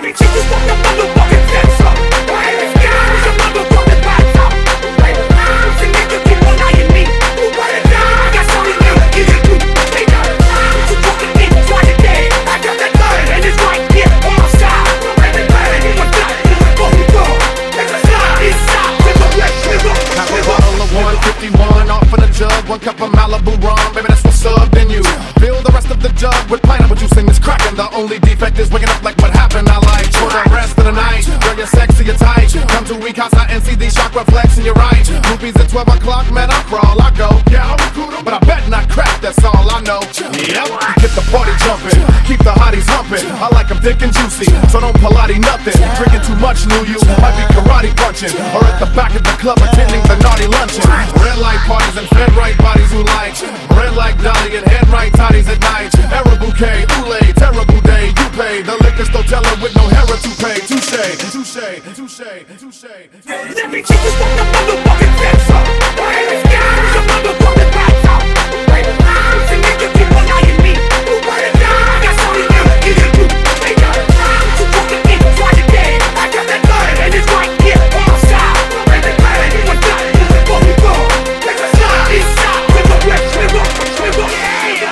me take this motherfucking fence up. My name is God, it's a motherfucking box up. Play the rhymes and make you keep on eyeing me. Who wanna die? I got something new to give you. They got a rhyme to fucking think twice a day. I got that gun and it's right here on my side. Right the gun and it's got it before we go. There's a slide inside to the left, to the right. Half a bottle of 151 off of the jug, 1 cup of Malibu rum, baby that's what's subbed in you. Fill the rest of the jug with pineapple juice and it's cracking. The only defect is waking up like what happened. I like for the rest of the night. Girl, you're sexy, you're tight. Come to Wicasa and see these shock reflex and you're right. Movies at 12 o'clock, man, I crawl, I go. Yeah, I'll recruit them, but I bet not crack, that's all I know. Yep, get the party jumping, keep the hotties humping. I like them thick and juicy, so don't Pilates nothing. Drinking too much, knew you might be karate punching, or at the back of the club attending the naughty luncheon. Red light parties and fed right bodies who like red like Dolly and head right toddies at night. Era bouquet, oolay, terrible day. You pay the liquor store teller with no hair to pay. Touche, touche, touche, touche. Let me take this motherfucking fence up. My name is God, it's a motherfucking box up. Play the rhymes and make you keep on eyeing me. Who wanna die? I got something new to give you. They got a rhyme to fucking think twice a day. I got that gun and it's right here on my side. Right the gun and it's got it before we go. There's a slide inside to the left, to the right, to the right.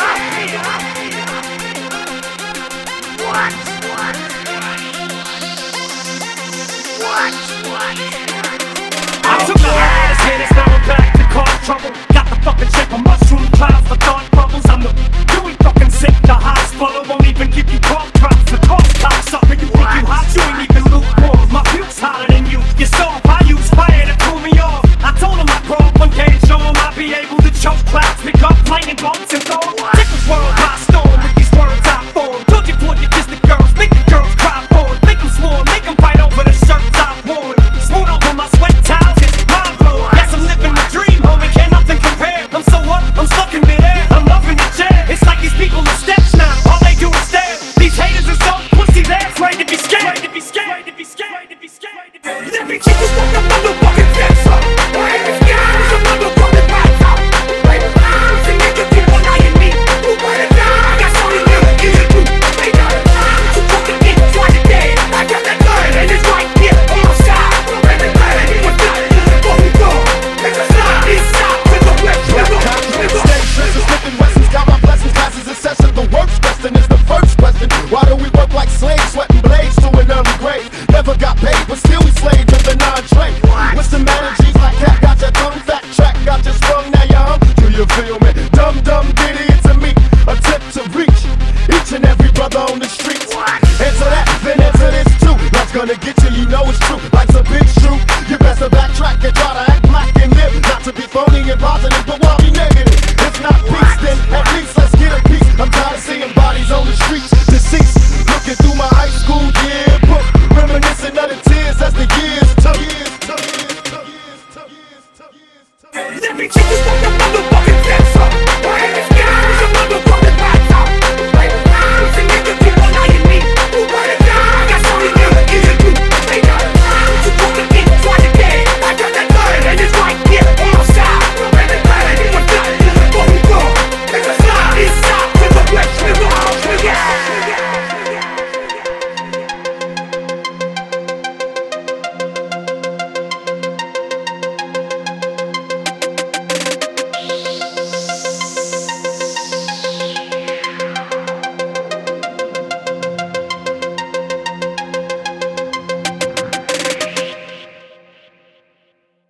I took the hardest hit, now I'm back to cause trouble. Got the fucking shape of mushroom clouds, the thought bubbles. I'm the doing fucking sick, the hospital won't even give you 12 drops. The cost pops up, and you think you hot, you ain't even lukewarm. My puke's hotter than you, you're soft, I use fire to cool me off. I told him I broke one cage, show him I'd be able to choke clouds, pick up lightning bolts and throw them. Take this world by storm with these words I form. Told you before you kiss the girls, make the girls cry for it. Make them swarm, make them fight over the shirts I've worn. Smooth over my sweat towels, it's mind blowing. Yes, I'm living the dream, homie, can't nothing compare. I'm so up, I'm stuck in midair, I'm loving the chair. It's like these people are steps now, all they do is stare. These haters are so pussy, they're afraid to be scared. To be scared, to be scared, to be scared, to be scared. Let me take this motherfucking fence up. My name is God, it's a motherfucking box up. Play the rhymes and make you keep on eyeing me. Who wanna die? I got something new to give you. They got a rhyme to fucking think twice a day. I got that gun and it's right here on my side. Right the gun and it's got it before we go. There's a slide inside to the left, to the right, to the right. Trenches, Smith and Wessons, got my blessings, classes in session. The work's question is the first question. Why do we work like slaves, sweating blades to an early grave? Never got paid, but still we slaved with an entree. With some energies like that, got your tongue fat track, got your sprung, now you're hung. Do you feel me? Dumb, dumb, diddy, it's a me, a tip to reach each and every brother on the street.